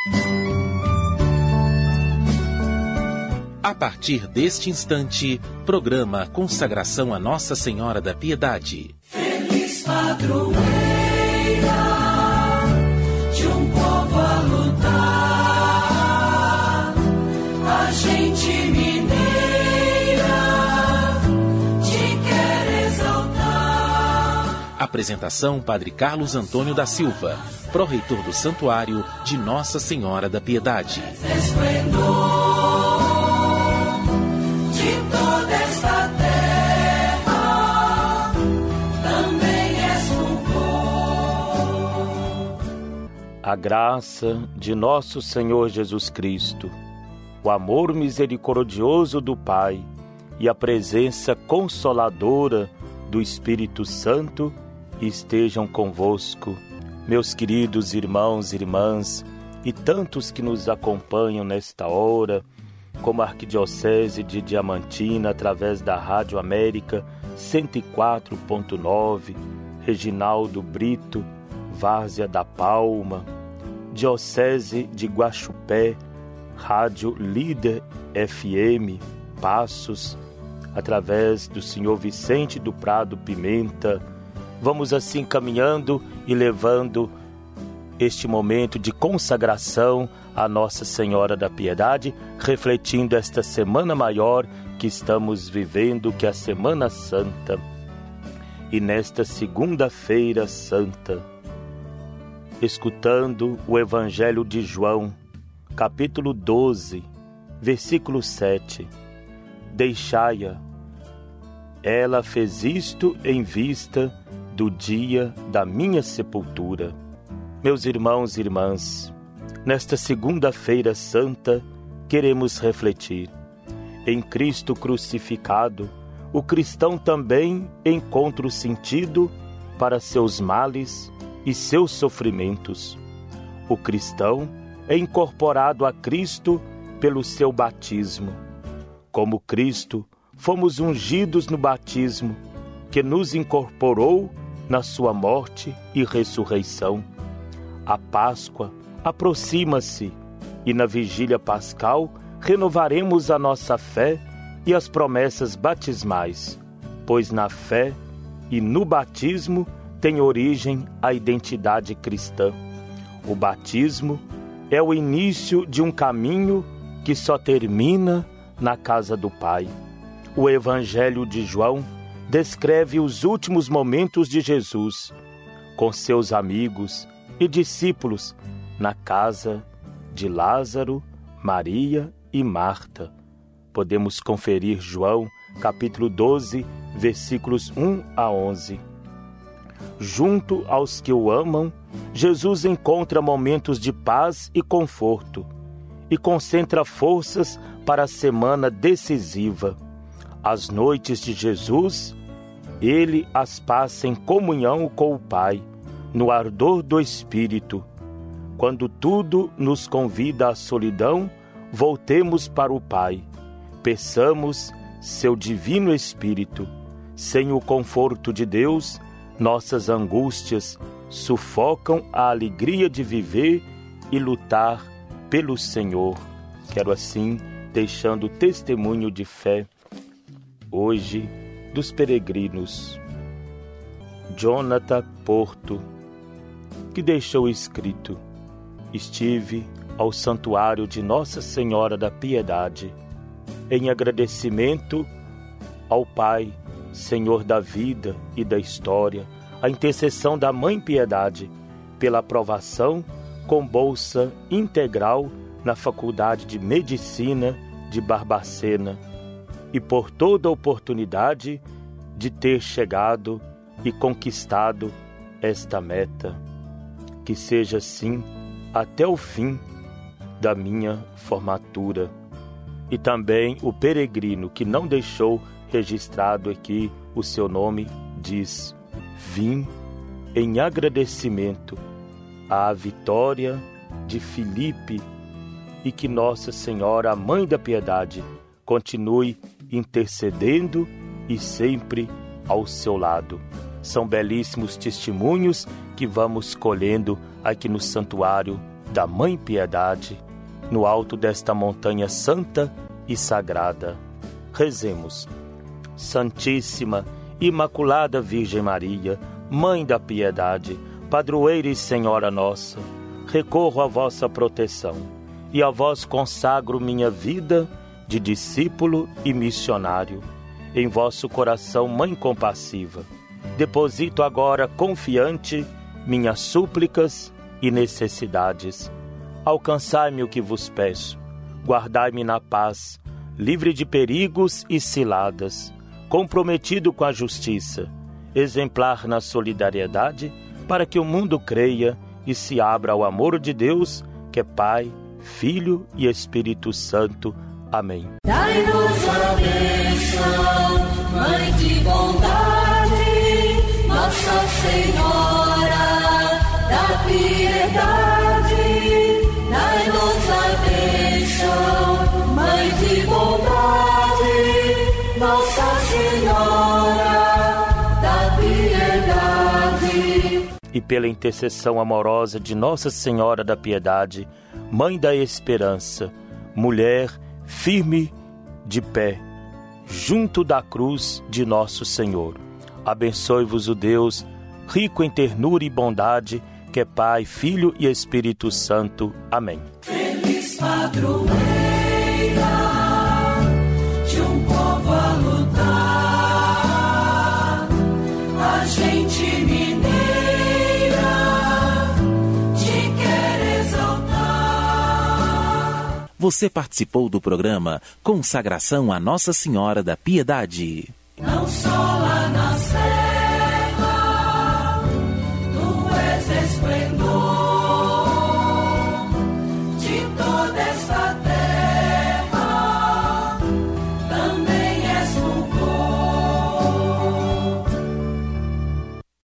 A partir deste instante, programa Consagração a Nossa Senhora da Piedade. Feliz padroeira de um povo a lutar, a gente mineira te quer exaltar. Apresentação: Padre Carlos Antônio da Silva, pró-reitor do Santuário de Nossa Senhora da Piedade. Esplendor de toda esta terra, também és fulgor. A graça de nosso Senhor Jesus Cristo, o amor misericordioso do Pai e a presença consoladora do Espírito Santo estejam convosco, meus queridos irmãos e irmãs, e tantos que nos acompanham nesta hora, como a Arquidiocese de Diamantina, através da Rádio América 104.9, Reginaldo Brito, Várzea da Palma, Diocese de Guaxupé, Rádio Líder FM, Passos, através do Senhor Vicente do Prado Pimenta. Vamos assim caminhando e levando este momento de consagração a Nossa Senhora da Piedade, refletindo esta Semana Maior que estamos vivendo, que é a Semana Santa. E nesta Segunda-feira Santa, escutando o Evangelho de João, capítulo 12, versículo 7. Deixai-a, ela fez isto em vista do dia da minha sepultura. Meus irmãos e irmãs, nesta Segunda-feira Santa, queremos refletir. Em Cristo crucificado, o cristão também encontra o sentido para seus males e seus sofrimentos. O cristão é incorporado a Cristo pelo seu batismo. Como Cristo, fomos ungidos no batismo, que nos incorporou na sua morte e ressurreição. A Páscoa aproxima-se e na vigília pascal renovaremos a nossa fé e as promessas batismais, pois na fé e no batismo tem origem a identidade cristã. O batismo é o início de um caminho que só termina na casa do Pai. O Evangelho de João descreve os últimos momentos de Jesus com seus amigos e discípulos na casa de Lázaro, Maria e Marta. Podemos conferir João, capítulo 12, versículos 1 a 11. Junto aos que o amam, Jesus encontra momentos de paz e conforto e concentra forças para a semana decisiva. As noites de Jesus, ele as passa em comunhão com o Pai, no ardor do Espírito. Quando tudo nos convida à solidão, voltemos para o Pai. Peçamos seu divino Espírito. Sem o conforto de Deus, nossas angústias sufocam a alegria de viver e lutar pelo Senhor. Quero assim, deixando testemunho de fé, hoje, dos peregrinos. Jonathan Porto, que deixou escrito: estive ao santuário de Nossa Senhora da Piedade, em agradecimento ao Pai, Senhor da vida e da história, a intercessão da Mãe Piedade, pela aprovação com bolsa integral na Faculdade de Medicina de Barbacena, e por toda a oportunidade de ter chegado e conquistado esta meta. Que seja assim até o fim da minha formatura. E também o peregrino que não deixou registrado aqui o seu nome diz: vim em agradecimento à vitória de Filipe, e que Nossa Senhora, a Mãe da Piedade, continue intercedendo e sempre ao seu lado. São belíssimos testemunhos que vamos colhendo aqui no Santuário da Mãe Piedade, no alto desta montanha santa e sagrada. Rezemos. Santíssima, Imaculada Virgem Maria, Mãe da Piedade, Padroeira e Senhora nossa, recorro à vossa proteção e a vós consagro minha vida de discípulo e missionário. Em vosso coração, Mãe compassiva, deposito agora confiante minhas súplicas e necessidades. Alcançai-me o que vos peço, guardai-me na paz, livre de perigos e ciladas, comprometido com a justiça, exemplar na solidariedade, para que o mundo creia e se abra ao amor de Deus, que é Pai, Filho e Espírito Santo. Amém. Dai-nos a bênção, Mãe de bondade, Nossa Senhora da Piedade. Dai-nos a bênção, Mãe de bondade, Nossa Senhora da Piedade. E pela intercessão amorosa de Nossa Senhora da Piedade, Mãe da Esperança, mulher firme de pé, junto da cruz de nosso Senhor. Abençoe-vos o Deus, rico em ternura e bondade, que é Pai, Filho e Espírito Santo. Amém. Feliz padroeira de um povo a lutar, a gente mineira te quer exaltar. Você participou do programa Consagração a Nossa Senhora da Piedade. Não só lá na serra, tu és esplendor de toda esta